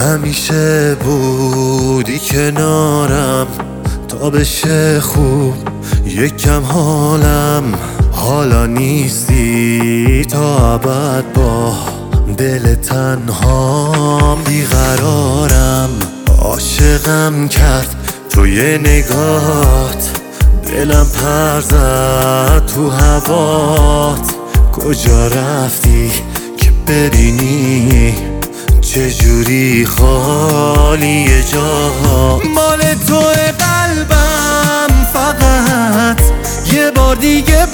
همیشه بودی کنارم تا بشه خوب یکم حالم. حالا نیستی تا ابد با دل تنهام بیقرارم. عاشقم کرد توی نگات، دلم پر زد تو هوات. کجا رفتی که ببینی چجوری خالی جاها؟ مال توی قلبم فقط یه بار دیگه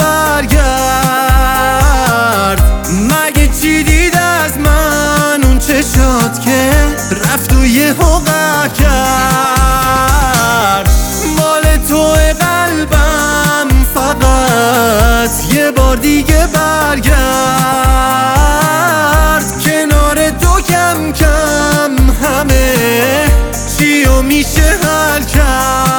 برگرد. مگه چی دید از من اون چشات که رفت و یهو قهر کرد؟ مال توی قلبم فقط یه بار دیگه برگرد. کنار تو کم کم همه چیو میشه حل کرد.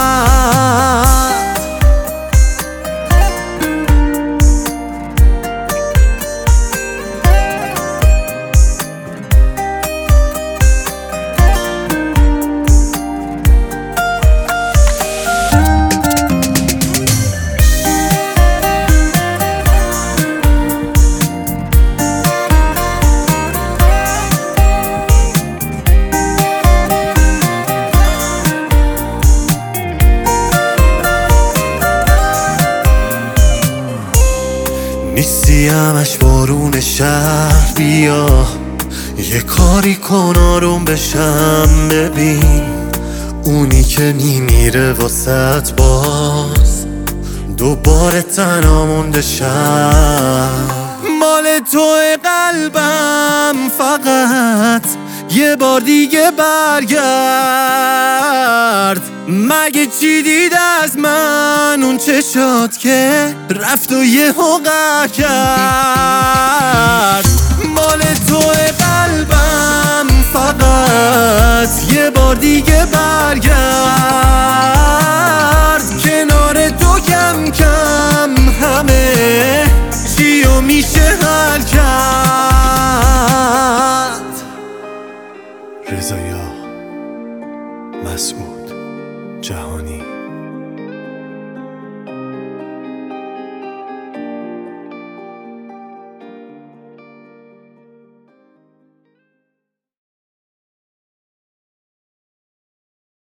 نیستی همش بارون شهر، بیا یه کاری کن آروم بشم. ببین اونی که میمیره واسط باز دوباره تنها مونده شم. مال توی قلبم فقط یه بار دیگه برگرد. مگه چی دید از من اون چشات که رفت و یهو قهر کرد؟ مال توی قلبم فقط یه بار دیگه برگرد. کنار تو کم کم همه چیو میشه حل کرد. رضا مسعود جهانی.